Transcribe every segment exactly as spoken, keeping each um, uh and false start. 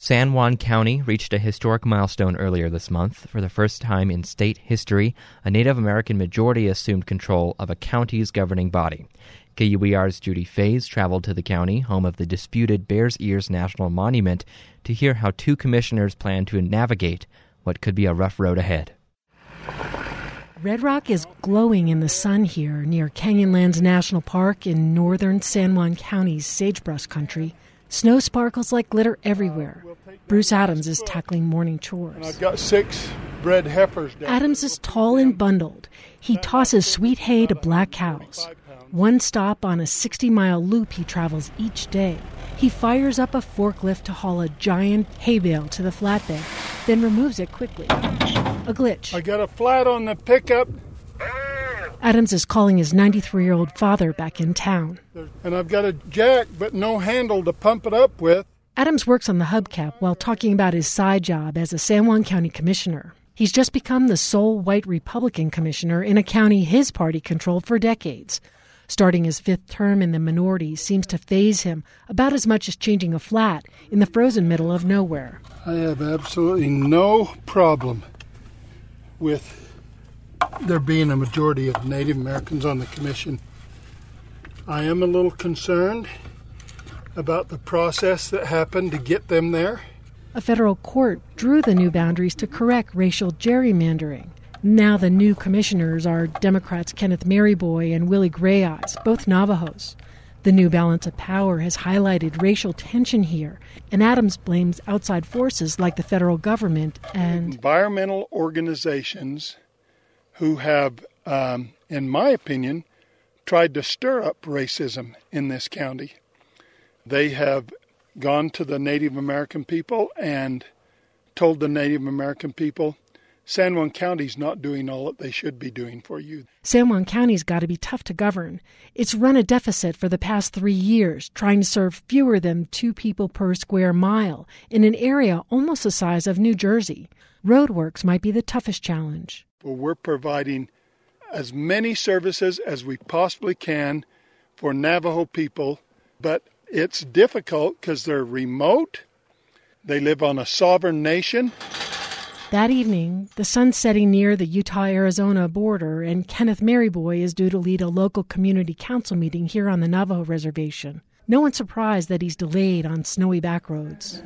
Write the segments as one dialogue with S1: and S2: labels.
S1: San Juan County reached a historic milestone earlier this month. For the first time in state history, a Native American majority assumed control of a county's governing body. K U E R's Judy Fays traveled to the county, home of the disputed Bears Ears National Monument, to hear how two commissioners plan to navigate what could be a rough road ahead.
S2: Red Rock is glowing in the sun here near Canyonlands National Park in northern San Juan County's sagebrush country. Snow sparkles like glitter everywhere. Bruce Adams is tackling morning chores.
S3: And I've got six bred heifers down.
S2: Adams is tall and bundled. He tosses sweet hay to black cows. One stop on a sixty-mile loop he travels each day. He fires up a forklift to haul a giant hay bale to the flatbed, then removes it quickly. A glitch.
S3: I got a flat on the pickup.
S2: Adams is calling his ninety-three-year-old father back in town.
S3: And I've got a jack, but no handle to pump it up with.
S2: Adams works on the hubcap while talking about his side job as a San Juan County commissioner. He's just become the sole white Republican commissioner in a county his party controlled for decades. Starting his fifth term in the minority seems to faze him about as much as changing a flat in the frozen middle of nowhere.
S3: I have absolutely no problem with there being a majority of Native Americans on the commission. I am a little concerned about the process that happened to get them there.
S2: A federal court drew the new boundaries to correct racial gerrymandering. Now the new commissioners are Democrats Kenneth Maryboy and Willie Grayeyes, both Navajos. The new balance of power has highlighted racial tension here, and Adams blames outside forces like the federal government and
S3: environmental organizations who have, um, in my opinion, tried to stir up racism in this county. They have gone to the Native American people and told the Native American people, San Juan County's not doing all that they should be doing for you.
S2: San Juan County's got to be tough to govern. It's run a deficit for the past three years, trying to serve fewer than two people per square mile in an area almost the size of New Jersey. Roadworks might be the toughest challenge.
S3: Well, we're providing as many services as we possibly can for Navajo people, but it's difficult because they're remote. They live on a sovereign nation.
S2: That evening, the sun's setting near the Utah-Arizona border, and Kenneth Maryboy is due to lead a local community council meeting here on the Navajo reservation. No one's surprised that he's delayed on snowy back roads.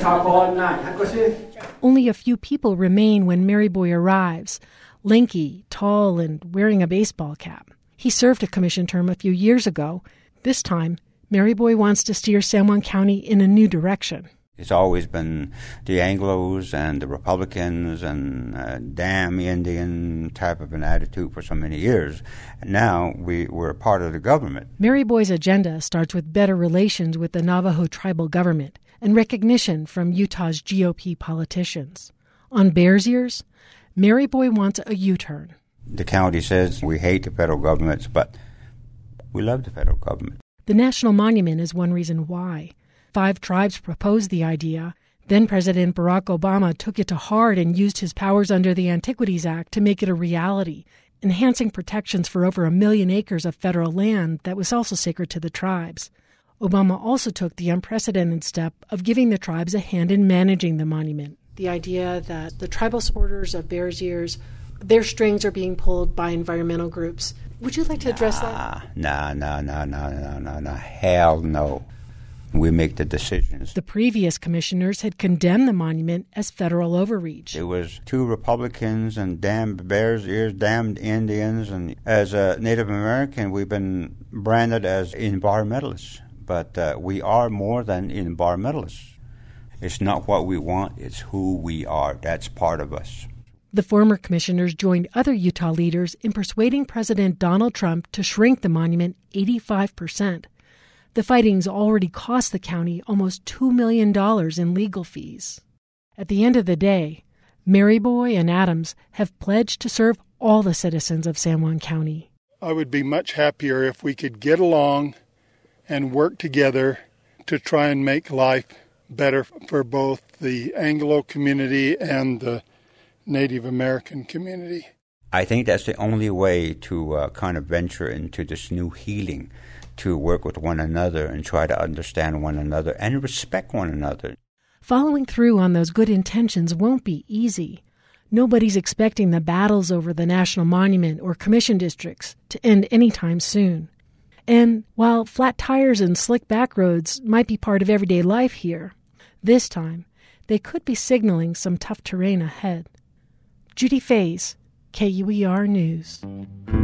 S2: Only a few people remain when Maryboy arrives, lanky, tall, and wearing a baseball cap. He served a commission term a few years ago. This time, Maryboy wants to steer San Juan County in a new direction.
S4: It's always been the Anglos and the Republicans and uh, damn Indian type of an attitude for so many years. And now we, we're a part of the government.
S2: Maryboy's agenda starts with better relations with the Navajo tribal government and recognition from Utah's G O P politicians. On Bears Ears, Maryboy wants a U-turn.
S4: The county says we hate the federal government, but we love the federal government.
S2: The National Monument is one reason why. Five tribes proposed the idea. Then President Barack Obama took it to heart and used his powers under the Antiquities Act to make it a reality, enhancing protections for over a million acres of federal land that was also sacred to the tribes. Obama also took the unprecedented step of giving the tribes a hand in managing the monument. The idea that the tribal supporters of Bears Ears, their strings are being pulled by environmental groups. Would you like to address
S4: nah,
S2: that?
S4: No, no, no, no, no, no, no. Hell no. We make the decisions.
S2: The previous commissioners had condemned the monument as federal overreach.
S4: It was two Republicans and damned Bears Ears, damned Indians. And as a Native American, we've been branded as environmentalists. But uh, we are more than environmentalists. It's not what we want, it's who we are. That's part of us.
S2: The former commissioners joined other Utah leaders in persuading President Donald Trump to shrink the monument eighty-five percent. The fighting's already cost the county almost two million dollars in legal fees. At the end of the day, Maryboy and Adams have pledged to serve all the citizens of San Juan County.
S3: I would be much happier if we could get along and work together to try and make life better for both the Anglo community and the Native American community.
S4: I think that's the only way to uh, kind of venture into this new healing, to work with one another and try to understand one another and respect one another.
S2: Following through on those good intentions won't be easy. Nobody's expecting the battles over the National Monument or Commission districts to end anytime soon. And while flat tires and slick back roads might be part of everyday life here, this time they could be signaling some tough terrain ahead. Judy Fays, K U E R News.